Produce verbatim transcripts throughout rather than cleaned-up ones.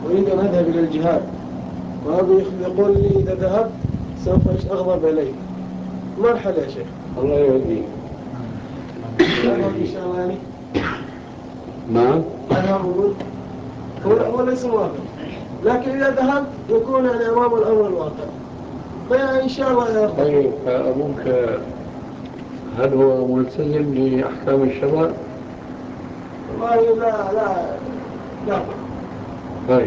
أريد أن أذهب إلى الجهاد، وأبي يقول لي إذا ذهبت سوف أغضب عليك، ما الحل يا شيخ؟ الله يهديك. إن شاء الله يعني. نعم. أنا أقول هو هو ليس موافق، لكن إذا ذهبت يكون يعني أمام الأمر الواقع، فإن شاء الله يا أخي. طيب أبوك هل هو ملتزم بأحكام الشرع؟ والله لا لا لا. طيب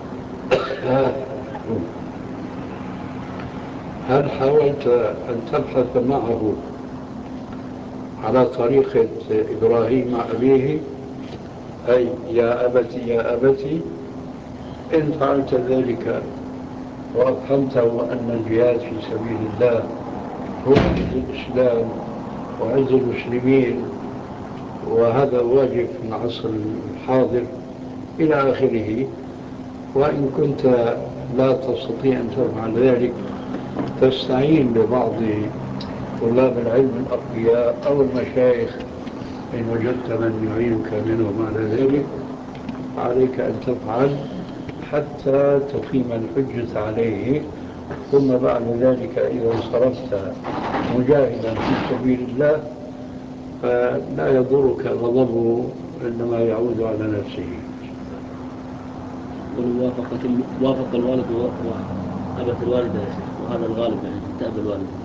هل حاولت أن تبحث معه على طريقة إبراهيم مع أبيه، أي يا أبتي يا أبتي؟ إن فعلت ذلك وأفهمته أن الجهاد في سبيل الله هو عز الإسلام وعز المسلمين، وهذا واجب في العصر الحاضر إلى آخره، وإن كنت لا تستطيع أن تفعل ذلك تستعين ببعض طلاب العلم الأقوياء أو المشايخ إن وجدت من يعينك منهم على ذلك، عليك أن تفعل حتى تقيم الحجة عليه. ثم بعد ذلك إذا انصرفت مجاهدا في سبيل الله فلا يضرك غضبه، إنما يعود على نفسه. وافق الوالد وأبت الوالدة يا شيخ، وهذا الغالب يعني تأبى الوالد.